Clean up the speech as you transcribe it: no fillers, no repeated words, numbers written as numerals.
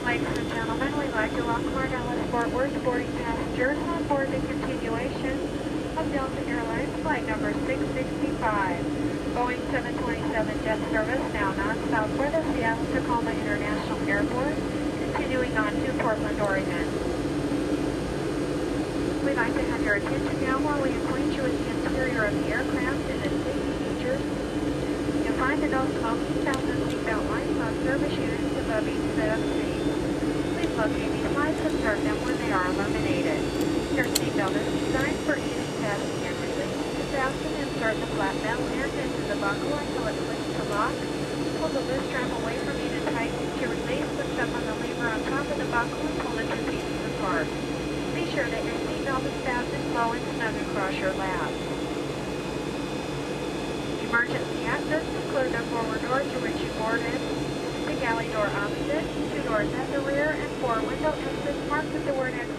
Ladies and gentlemen, we'd like to welcome our Dallas-Fort Worth boarding passengers on board the continuation of Delta Airlines flight number 665, Boeing 727 jet service, now non-stop for the Seattle-Tacoma International Airport, continuing on to Portland, Oregon. We'd like to have your attention now while we acquaint you with the interior of the aircraft and its safety features. You'll find the no smoking fasten seatbelt lights on service units above each set of seats. Please locate these lights and start them when they are illuminated. Your seatbelt is designed for easy fastening and release. To fasten, insert the flat metal end into the buckle until it clicks to lock. Pull the loose strap away from you to tighten. To release, lift up on the lever on top of the buckle and pull the two pieces apart. Be sure that your seatbelt is fastened low and snug across your lap. Emergency access include the forward door to which you boarded, the galley door opposite, 2 doors at the rear, and 4 window exits marked with the word exit